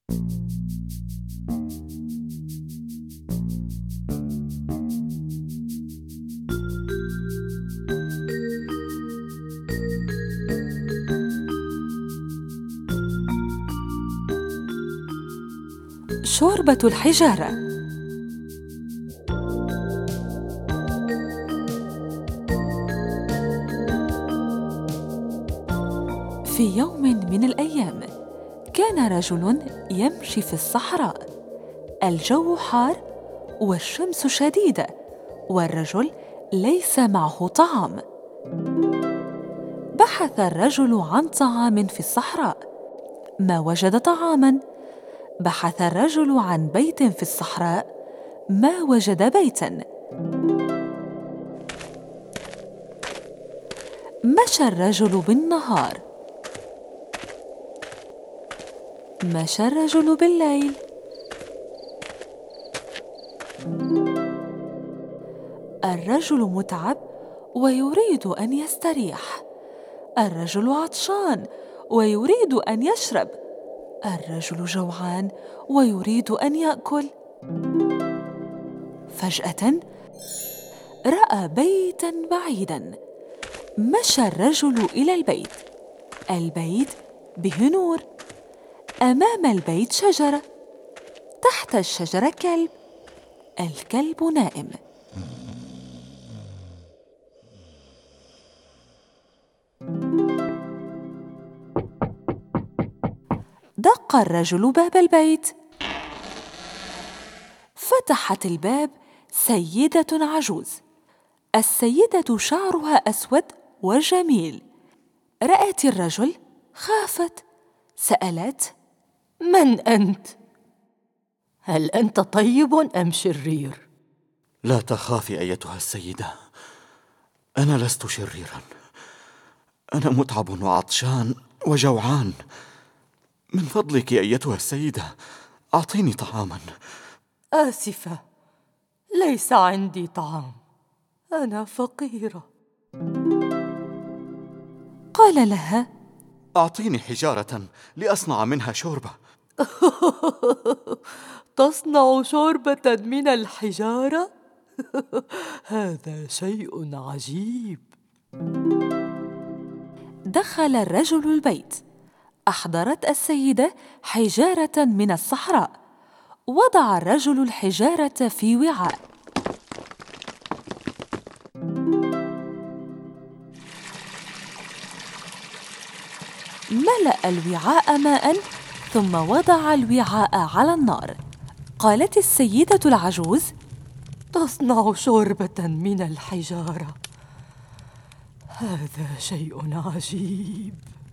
شوربة الحجارة. في يوم من الأيام كان رجل يمشي في الصحراء. الجو حار والشمس شديدة، والرجل ليس معه طعام. بحث الرجل عن طعام في الصحراء، ما وجد طعاماً. بحث الرجل عن بيت في الصحراء، ما وجد بيتاً. مشى الرجل بالنهار، مشى الرجل بالليل. الرجل متعب ويريد أن يستريح. الرجل عطشان ويريد أن يشرب. الرجل جوعان ويريد أن يأكل. فجأة رأى بيتاً بعيداً. مشى الرجل إلى البيت. البيت به نور. أمام البيت شجرة، تحت الشجرة كلب. الكلب نائم. دق الرجل باب البيت. فتحت الباب سيدة عجوز. السيدة شعرها أسود وجميل. رأت الرجل، خافت. سألت: من أنت؟ هل أنت طيب أم شرير؟ لا تخافي أيتها السيدة، أنا لست شريراً. أنا متعب وعطشان وجوعان. من فضلك أيتها السيدة، أعطيني طعاماً. آسفة، ليس عندي طعام، أنا فقيرة. قال لها: أعطيني حجارة لأصنع منها شوربة. تصنع شوربة من الحجارة؟ هذا شيء عجيب. دخل الرجل البيت. أحضرت السيدة حجارة من الصحراء. وضع الرجل الحجارة في وعاء. ملأ الوعاء ماء، ثم وضع الوعاء على النار. قالت السيدة العجوز: تصنع شوربة من الحجارة، هذا شيء عجيب.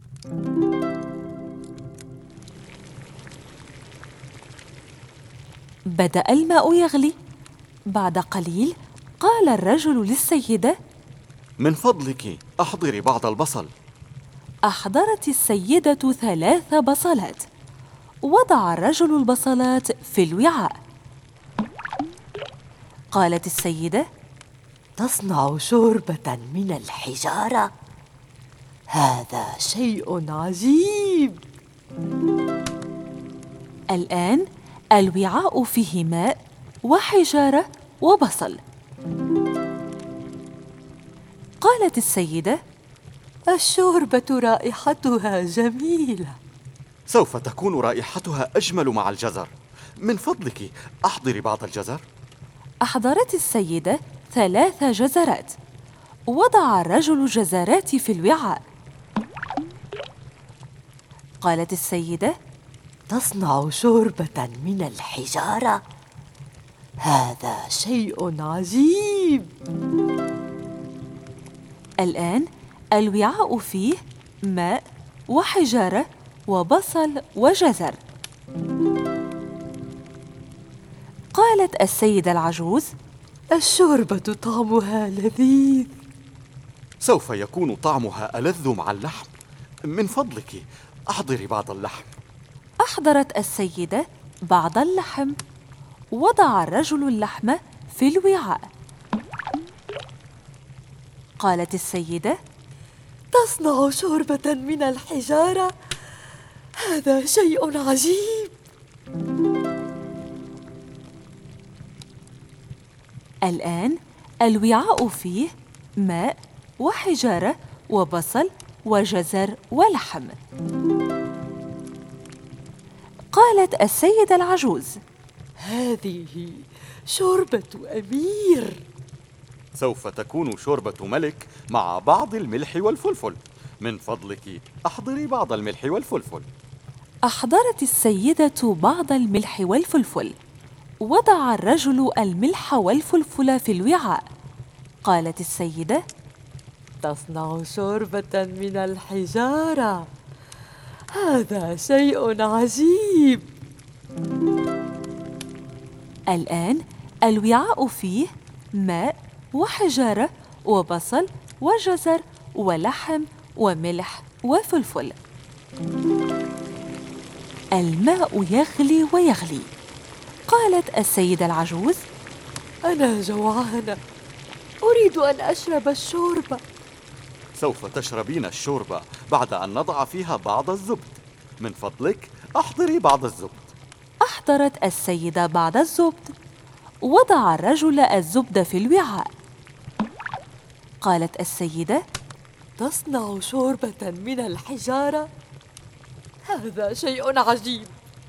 بدأ الماء يغلي. بعد قليل قال الرجل للسيدة: من فضلك أحضري بعض البصل. أحضرت السيدة 3 بصلات. وضع الرجل البصلات في الوعاء. قالت السيدة: تصنع شوربة من الحجارة، هذا شيء عجيب. الآن الوعاء فيه ماء وحجارة وبصل. قالت السيدة: الشوربة رائحتها جميلة. سوف تكون رائحتها أجمل مع الجزر. من فضلك أحضري بعض الجزر. أحضرت السيدة 3 جزرات. وضع الرجل الجزرات في الوعاء. قالت السيدة: تصنع شوربة من الحجارة، هذا شيء عجيب. الآن الوعاء فيه ماء وحجارة وبصل وجزر. قالت السيدة العجوز: الشوربة طعمها لذيذ. سوف يكون طعمها ألذ مع اللحم. من فضلك أحضري بعض اللحم. أحضرت السيدة بعض اللحم. وضع الرجل اللحم في الوعاء. قالت السيدة: تصنع شوربة من الحجارة، هذا شيء عجيب. الآن الوعاء فيه ماء وحجارة وبصل وجزر ولحم. قالت السيدة العجوز: هذه شوربة أمير. سوف تكون شوربة ملك مع بعض الملح والفلفل. من فضلك أحضري بعض الملح والفلفل. أحضرت السيدة بعض الملح والفلفل. وضع الرجل الملح والفلفل في الوعاء. قالت السيدة: تصنع شوربة من الحجارة. هذا شيء عجيب. الآن الوعاء فيه ماء وحجارة وبصل وجزر ولحم وملح وفلفل. الماء يغلي ويغلي. قالت السيدة العجوز: أنا جوعانة، أريد أن أشرب الشوربة. سوف تشربين الشوربة بعد أن نضع فيها بعض الزبد. من فضلك أحضري بعض الزبد. أحضرت السيدة بعض الزبد. وضع الرجل الزبد في الوعاء. قالت السيدة: تصنع شوربة من الحجارة. هذا شيء عجيب.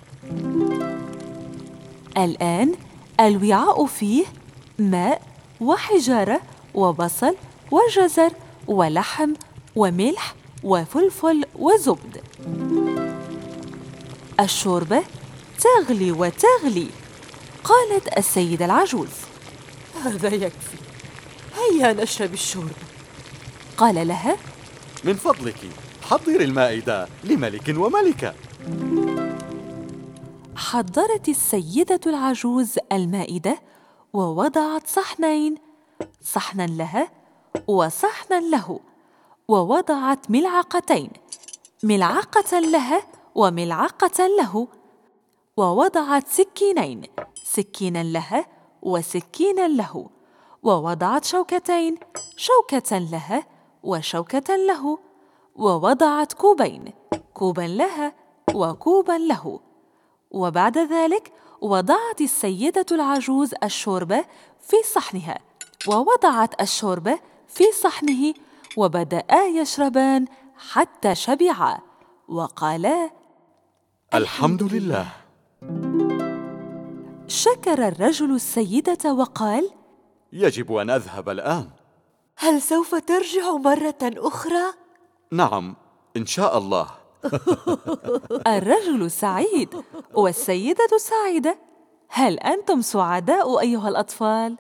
الآن الوعاء فيه ماء وحجارة وبصل وجزر ولحم وملح وفلفل وزبد. الشوربة تغلي وتغلي. قالت السيدة العجوز: هذا يكفي، هيا نشرب الشوربة. قال لها: من فضلك حضري المائدة لملك وملكة. حضرت السيدة العجوز المائدة ووضعت صحنين، صحنا لها وصحنا له، ووضعت ملعقتين، ملعقة لها وملعقة له، ووضعت سكينين، سكينا لها وسكينا له، ووضعت شوكتين، شوكة لها وشوكة له، ووضعت كوبين، كوبا لها وكوبا له. وبعد ذلك وضعت السيدة العجوز الشوربة في صحنها، ووضعت الشوربة في صحنه، وبدأا يشربان حتى شبعا، وقالا: الحمد لله. شكر الرجل السيدة وقال: يجب أن أذهب الآن. هل سوف ترجع مرة أخرى؟ نعم، إن شاء الله. الرجل سعيد والسيدة سعيدة. هل أنتم سعداء أيها الأطفال؟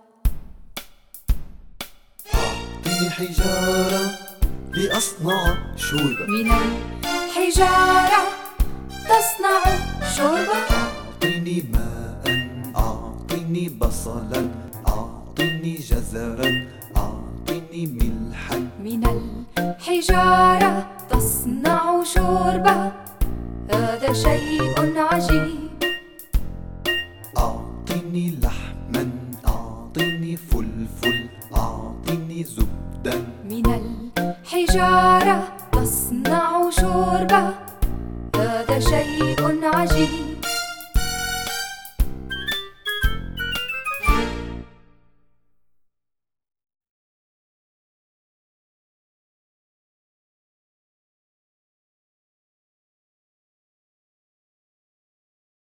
أعطني حجارة لأصنع شوربة. من الحجارة تصنع شوربة. أعطني ماء، أعطني بصلا، أعطني جزرا، أعطني ملحا. من الحجارة تصنع شوربة. هذا شيء عجيب. أعطني لحما، أعطني فلفل، أعطني زبدا. من الحجارة تصنع شوربة. هذا شيء عجيب.